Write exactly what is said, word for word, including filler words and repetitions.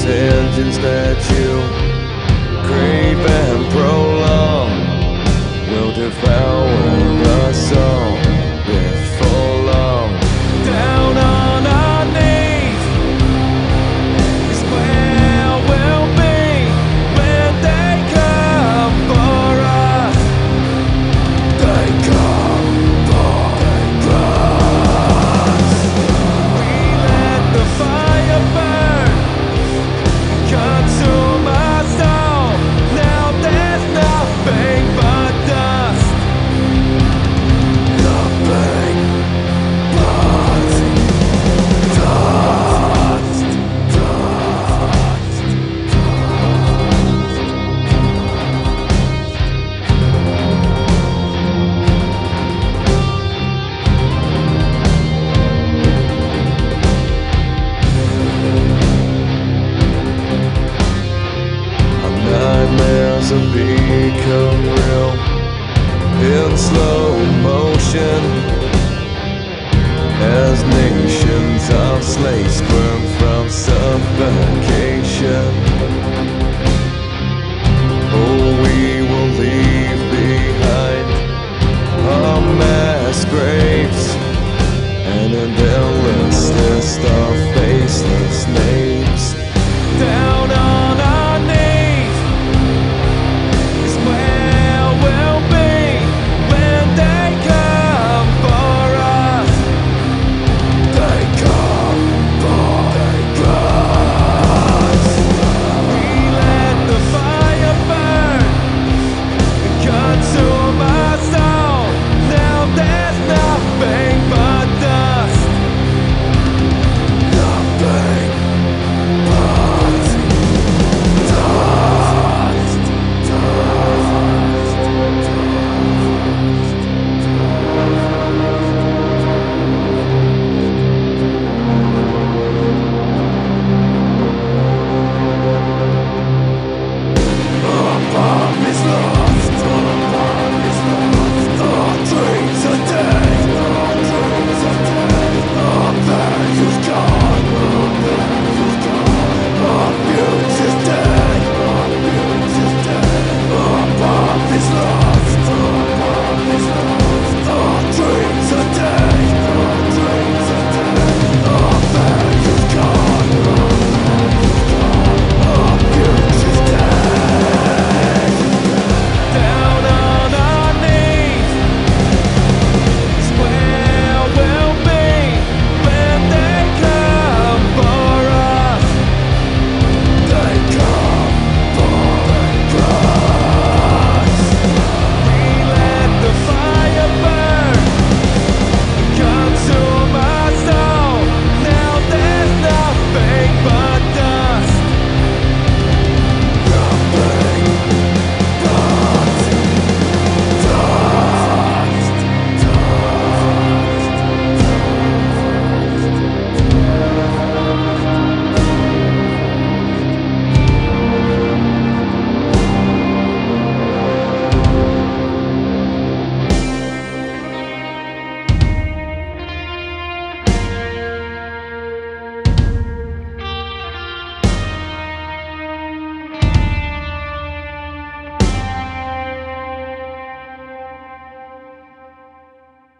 engines that you crave and prolong will devour the song before long. Down on our knees is where we'll be when they come for us. They come for us. We let the fire burn, consume our soul. Now there's nothing but dust. Nothing but dust. Dust. Our nightmares have become real in slow motion as nations of slaves burn from suffocation.